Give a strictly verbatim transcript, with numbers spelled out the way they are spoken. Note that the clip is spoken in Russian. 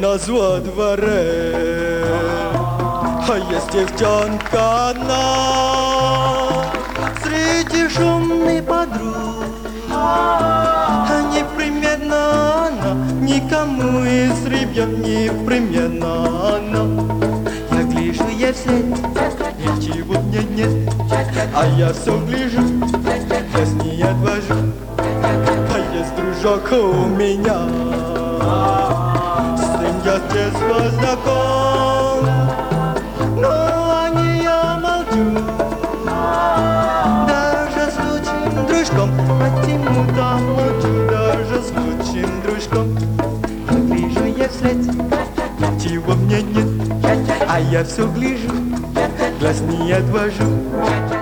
нас во дворе, а есть девчонка одна среди шумных подруг. Непременно она, никому из ребят непременно она. Я гляжу, я вслед, ничего нет, нет, а я все гляжу, глаз не отвожу. А есть дружок у меня, с ним я с детства знаком, но о ней я молчу. Даже с лучшим дружком почему-то молчу, даже с лучшим дружком. Гляжу я вслед, ничего мне нет, а я все гляжу, глаз не отвожу.